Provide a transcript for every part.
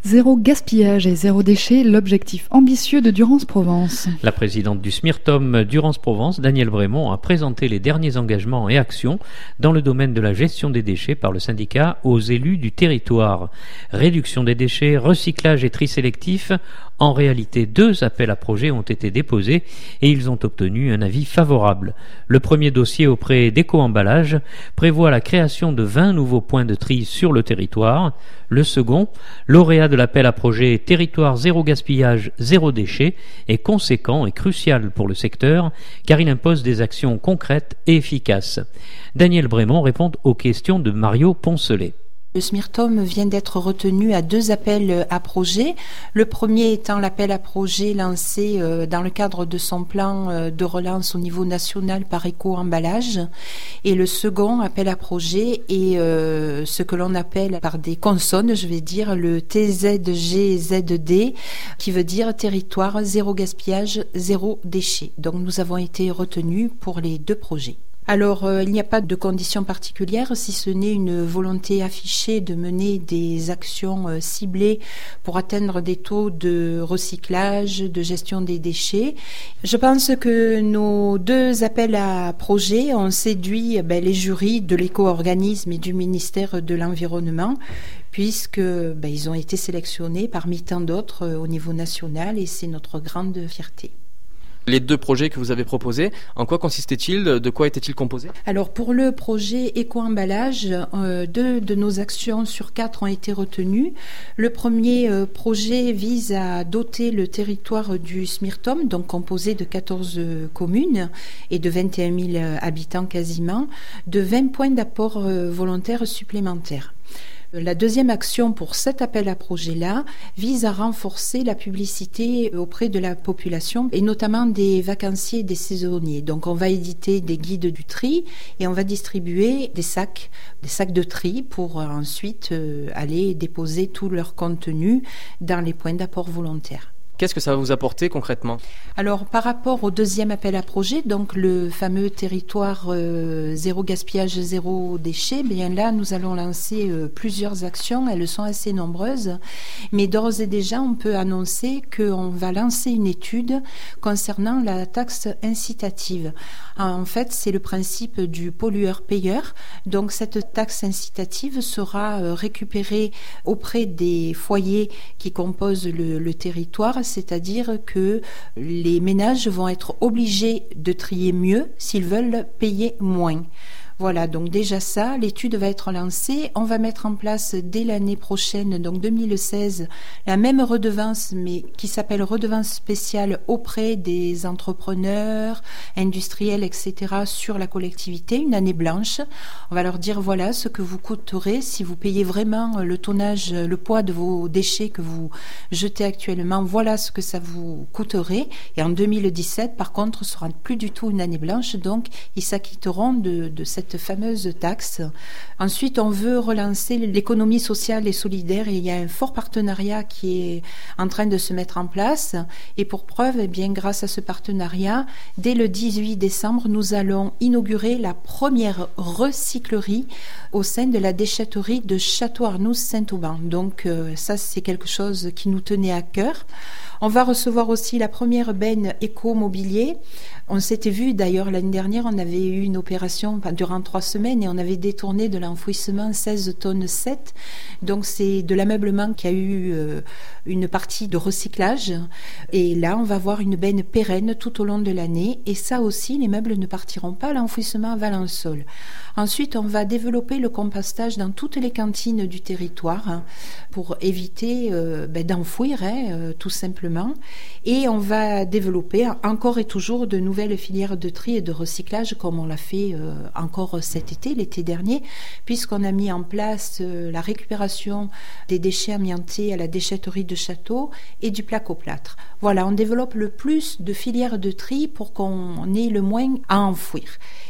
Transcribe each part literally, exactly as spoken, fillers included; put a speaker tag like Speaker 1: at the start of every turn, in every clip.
Speaker 1: Zéro gaspillage et zéro déchet, l'objectif ambitieux de Durance-Provence.
Speaker 2: La présidente du SMIRTOM Durance-Provence, Danielle Brémond, a présenté les derniers engagements et actions dans le domaine de la gestion des déchets par le syndicat aux élus du territoire. Réduction des déchets, recyclage et tri sélectif. En réalité, deux appels à projets ont été déposés et ils ont obtenu un avis favorable. Le premier dossier auprès d'Éco-Emballage prévoit la création de vingt nouveaux points de tri sur le territoire. Le second, lauréat de l'appel à projet Territoire zéro gaspillage, zéro déchet, est conséquent et crucial pour le secteur car il impose des actions concrètes et efficaces. Danielle Brémond répond aux questions de Mario Poncelet.
Speaker 3: Le SMIRTOM vient d'être retenu à deux appels à projets. Le premier étant l'appel à projet lancé dans le cadre de son plan de relance au niveau national par Éco-Emballage. Et le second appel à projet est euh, ce que l'on appelle par des consonnes, je vais dire, le T Z G Z D, qui veut dire territoire zéro gaspillage, zéro déchet. Donc nous avons été retenus pour les deux projets. Alors, euh, il n'y a pas de conditions particulières, si ce n'est une volonté affichée de mener des actions euh, ciblées pour atteindre des taux de recyclage, de gestion des déchets. Je pense que nos deux appels à projets ont séduit ben, les jurys de l'éco-organisme et du ministère de l'Environnement, puisque ben, ils ont été sélectionnés parmi tant d'autres euh, au niveau national, et c'est notre grande fierté.
Speaker 4: Les deux projets que vous avez proposés, en quoi consistaient-ils? De quoi étaient-ils composés?
Speaker 3: Alors pour le projet Éco-Emballage, euh, deux de nos actions sur quatre ont été retenues. Le premier euh, projet vise à doter le territoire du SMIRTOM, donc composé de quatorze communes et de vingt et un mille habitants quasiment, de vingt points d'apport euh, volontaires supplémentaires. La deuxième action pour cet appel à projet-là vise à renforcer la publicité auprès de la population et notamment des vacanciers et des saisonniers. Donc on va éditer des guides du tri et on va distribuer des sacs, des sacs de tri pour ensuite aller déposer tout leur contenu dans les points d'apport volontaires.
Speaker 4: Qu'est-ce que ça va vous apporter concrètement?
Speaker 3: Alors, par rapport au deuxième appel à projet, donc le fameux territoire euh, zéro gaspillage, zéro déchet, bien là, nous allons lancer euh, plusieurs actions. Elles sont assez nombreuses, mais d'ores et déjà, on peut annoncer qu'on va lancer une étude concernant la taxe incitative. En fait, c'est le principe du pollueur-payeur. Donc, cette taxe incitative sera euh, récupérée auprès des foyers qui composent le, le territoire, c'est-à-dire que les ménages vont être obligés de trier mieux s'ils veulent payer moins. Voilà, donc déjà ça, l'étude va être lancée. On va mettre en place dès l'année prochaine, donc deux mille seize, la même redevance, mais qui s'appelle redevance spéciale auprès des entrepreneurs, industriels, et cetera, sur la collectivité, une année blanche. On va leur dire, voilà ce que vous coûterez si vous payez vraiment le tonnage, le poids de vos déchets que vous jetez actuellement. Voilà ce que ça vous coûterait. Et en deux mille dix-sept, par contre, ce sera plus du tout une année blanche, donc ils s'acquitteront de, de cette cette fameuse taxe. Ensuite, on veut relancer l'économie sociale et solidaire et il y a un fort partenariat qui est en train de se mettre en place. Et pour preuve, eh bien, grâce à ce partenariat, dès le dix-huit décembre, nous allons inaugurer la première recyclerie au sein de la déchetterie de Château-Arnoux-Saint-Auban. Donc euh, ça, c'est quelque chose qui nous tenait à cœur. On va recevoir aussi la première benne éco-mobilier. On s'était vu d'ailleurs l'année dernière, on avait eu une opération durant trois semaines et on avait détourné de l'enfouissement seize tonnes sept. Donc c'est de l'ameublement qui a eu euh, une partie de recyclage. Et là, on va avoir une benne pérenne tout au long de l'année. Et ça aussi, les meubles ne partiront pas à l'enfouissement à Valençol. Ensuite, on va développer le compostage dans toutes les cantines du territoire hein, pour éviter euh, ben, d'enfouir, hein, euh, tout simplement. Et on va développer encore et toujours de nouvelles filières de tri et de recyclage, comme on l'a fait euh, encore cet été, l'été dernier, puisqu'on a mis en place euh, la récupération des déchets amiantés à la déchetterie de Château et du placoplâtre. Voilà, on développe le plus de filières de tri pour qu'on ait le moins à enfouir.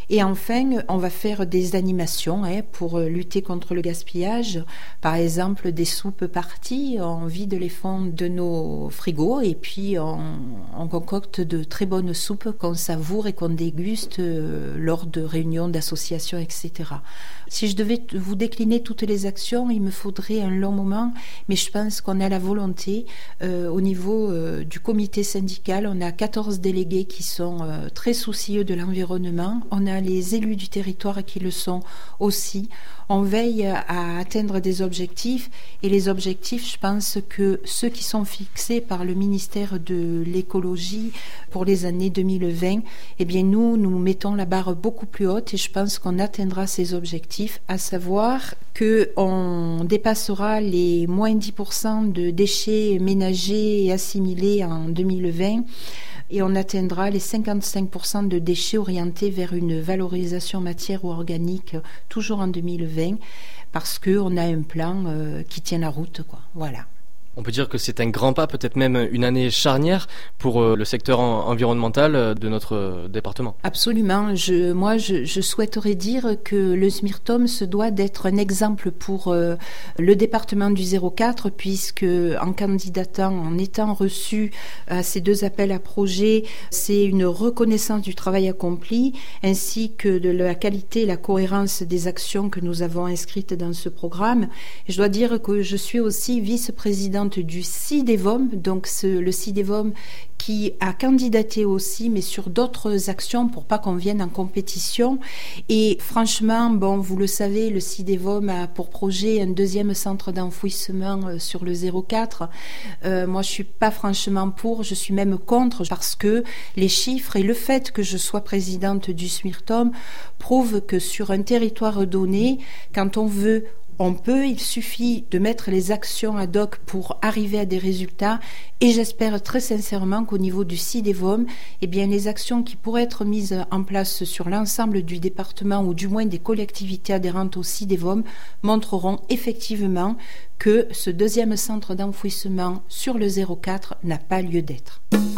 Speaker 3: Et enfin, on va faire des animations hein, pour lutter contre le gaspillage. Par exemple, des soupes parties, on vide les fonds de nos frigos et puis on, on concocte de très bonnes soupes qu'on savoure et qu'on déguste euh, lors de réunions d'associations, et cetera. Si je devais vous décliner toutes les actions, il me faudrait un long moment, mais je pense qu'on a la volonté. Euh, au niveau euh, du comité syndical, on a quatorze délégués qui sont euh, très soucieux de l'environnement. On a les élus du territoire qui le sont aussi. On veille à atteindre des objectifs et les objectifs, je pense que ceux qui sont fixés par le ministère de l'écologie pour les années deux mille vingt, eh bien nous, nous mettons la barre beaucoup plus haute et je pense qu'on atteindra ces objectifs, à savoir qu'on dépassera les moins dix pour cent de déchets ménagers et assimilés en deux mille vingt. Et on atteindra les cinquante-cinq pour cent de déchets orientés vers une valorisation matière ou organique toujours en deux mille vingt parce qu'on a un plan euh, qui tient la route, quoi. Voilà.
Speaker 4: On peut dire que c'est un grand pas, peut-être même une année charnière pour euh, le secteur en, environnemental euh, de notre euh, département.
Speaker 3: Absolument. Je, moi, je, je souhaiterais dire que le SMIRTOM se doit d'être un exemple pour euh, le département du zéro quatre, puisque en candidatant, en étant reçu à ces deux appels à projets, c'est une reconnaissance du travail accompli, ainsi que de la qualité et la cohérence des actions que nous avons inscrites dans ce programme. Et je dois dire que je suis aussi vice-présidente du CIDEVOM, donc ce, le CIDEVOM qui a candidaté aussi, mais sur d'autres actions pour pas qu'on vienne en compétition. Et franchement, bon, vous le savez, le CIDEVOM a pour projet un deuxième centre d'enfouissement sur le zéro quatre. Euh, moi, je suis pas franchement pour, je suis même contre, parce que les chiffres et le fait que je sois présidente du SMIRTOM prouvent que sur un territoire donné, quand on veut on peut, il suffit de mettre les actions ad hoc pour arriver à des résultats et j'espère très sincèrement qu'au niveau du CIDEVOM, eh bien, les actions qui pourraient être mises en place sur l'ensemble du département ou du moins des collectivités adhérentes au CIDEVOM montreront effectivement que ce deuxième centre d'enfouissement sur le zéro quatre n'a pas lieu d'être.